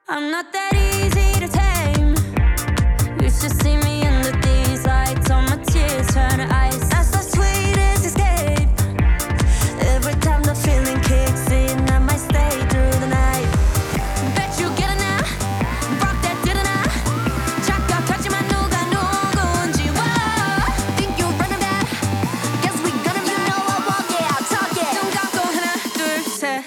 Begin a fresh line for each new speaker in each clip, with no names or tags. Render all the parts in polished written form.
I'm not that easy to tame. You should see me under these lights. All my tears turn to ice. That's the sweetest escape. Every time the feeling kicks in, I might stay through the night. Bet you get it now. Rock that did it now. 착각하지만 누가 누군지. Whoa. Think you're running that? Guess we gonna be. You know I walk it, I'll talk it. 눈 감고 하나 둘 셋.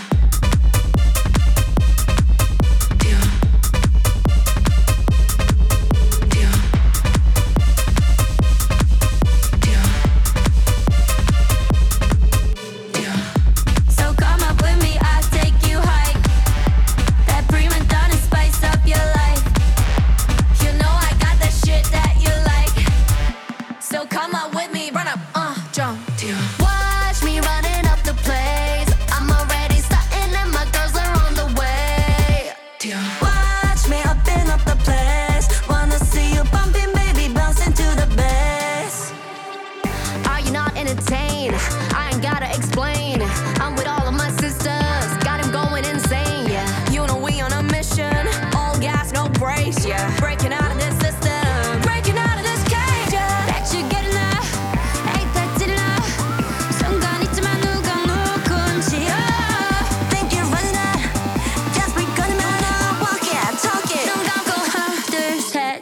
Watch me running up the place. I'm already starting and my girls are on the way. Watch me upping up the place. Wanna see you bumping, baby, bouncing to the bass. Are you not entertained? I ain't gotta explain. I'm with all of my sisters, got him going insane, yeah. You know we on a mission, all gas, no brakes, yeah. Breaking out of this system, breaking out of this cage, yeah. Bet you getting up, ain't that did enough. 순간 있지만 누가 누군지. Think you're running out, just we gonna make it. Walk it, talk it. 눈 감고 하나 둘 셋.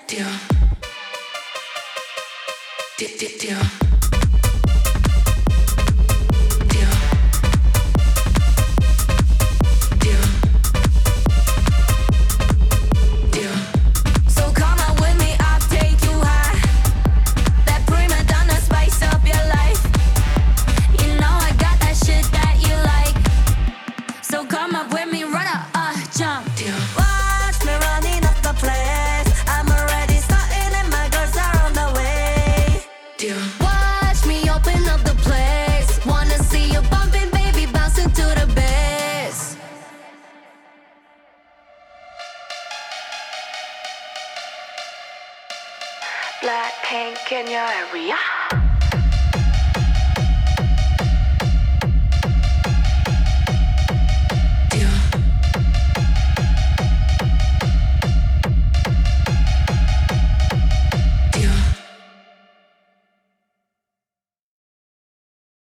So come on with me, I'll take you high. That prima donna spice up your life. You know I got that shit that you like. So come up with me, run up, jump. Watch me running up the place. I'm already starting and my girls are on the way. Watch me open up the place. Wanna see you bumping, baby, bouncing to the bass.
Blackpink in your area.